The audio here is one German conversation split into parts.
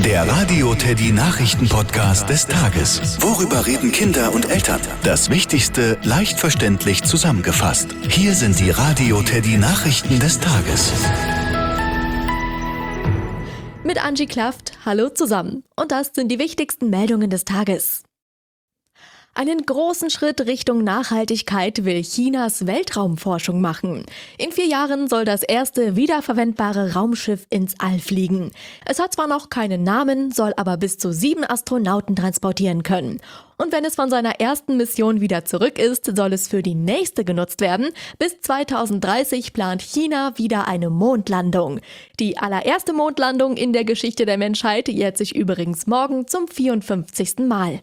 Der Radio Teddy Nachrichten-Podcast des Tages. Worüber reden Kinder und Eltern? Das Wichtigste leicht verständlich zusammengefasst. Hier sind die Radio Teddy Nachrichten des Tages. Mit Angie Klaft, hallo zusammen. Und das sind die wichtigsten Meldungen des Tages. Einen großen Schritt Richtung Nachhaltigkeit will Chinas Weltraumforschung machen. In 4 Jahren soll das erste wiederverwendbare Raumschiff ins All fliegen. Es hat zwar noch keinen Namen, soll aber bis zu 7 Astronauten transportieren können. Und wenn es von seiner ersten Mission wieder zurück ist, soll es für die nächste genutzt werden. Bis 2030 plant China wieder eine Mondlandung. Die allererste Mondlandung in der Geschichte der Menschheit jährt sich übrigens morgen zum 54. Mal.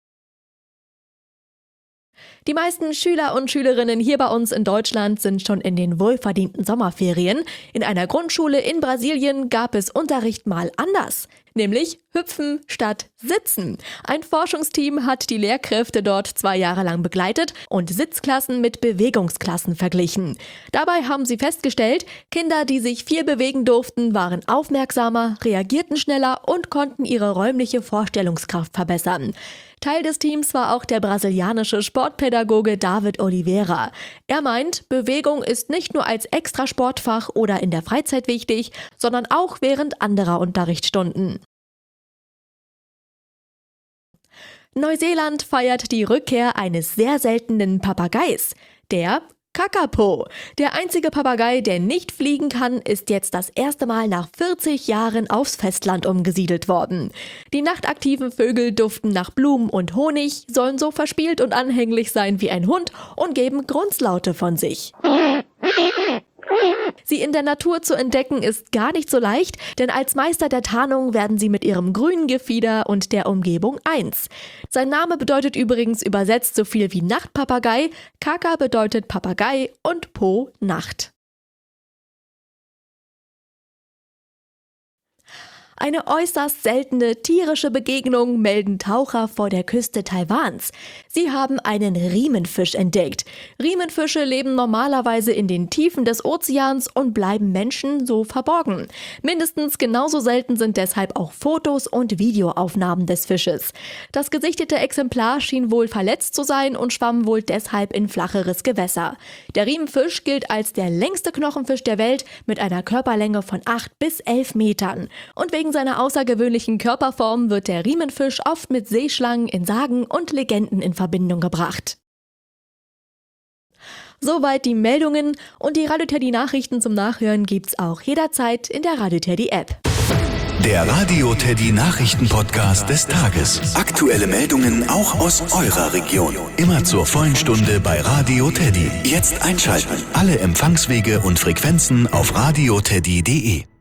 Die meisten Schüler und Schülerinnen hier bei uns in Deutschland sind schon in den wohlverdienten Sommerferien. In einer Grundschule in Brasilien gab es Unterricht mal anders, nämlich Hüpfen statt Sitzen. Ein Forschungsteam hat die Lehrkräfte dort 2 Jahre lang begleitet und Sitzklassen mit Bewegungsklassen verglichen. Dabei haben sie festgestellt, Kinder, die sich viel bewegen durften, waren aufmerksamer, reagierten schneller und konnten ihre räumliche Vorstellungskraft verbessern. Teil des Teams war auch der brasilianische Sportpädagoge David Oliveira. Er meint, Bewegung ist nicht nur als Extrasportfach oder in der Freizeit wichtig, sondern auch während anderer Unterrichtsstunden. Neuseeland feiert die Rückkehr eines sehr seltenen Papageis, der Kakapo. Der einzige Papagei, der nicht fliegen kann, ist jetzt das erste Mal nach 40 Jahren aufs Festland umgesiedelt worden. Die nachtaktiven Vögel duften nach Blumen und Honig, sollen so verspielt und anhänglich sein wie ein Hund und geben Grunzlaute von sich. Sie in der Natur zu entdecken ist gar nicht so leicht, denn als Meister der Tarnung werden sie mit ihrem grünen Gefieder und der Umgebung eins. Sein Name bedeutet übrigens übersetzt so viel wie Nachtpapagei, Kaka bedeutet Papagei und Po Nacht. Eine äußerst seltene tierische Begegnung melden Taucher vor der Küste Taiwans. Sie haben einen Riemenfisch entdeckt. Riemenfische leben normalerweise in den Tiefen des Ozeans und bleiben Menschen so verborgen. Mindestens genauso selten sind deshalb auch Fotos und Videoaufnahmen des Fisches. Das gesichtete Exemplar schien wohl verletzt zu sein und schwamm wohl deshalb in flacheres Gewässer. Der Riemenfisch gilt als der längste Knochenfisch der Welt mit einer Körperlänge von 8 bis 11 Metern. Und wegen seiner außergewöhnlichen Körperform wird der Riemenfisch oft mit Seeschlangen in Sagen und Legenden in Verbindung gebracht. Soweit die Meldungen und die Radio Teddy Nachrichten zum Nachhören gibt's auch jederzeit in der Radio Teddy App. Der Radio Teddy Nachrichten-Podcast des Tages. Aktuelle Meldungen auch aus eurer Region. Immer zur vollen Stunde bei Radio Teddy. Jetzt einschalten. Alle Empfangswege und Frequenzen auf radioteddy.de.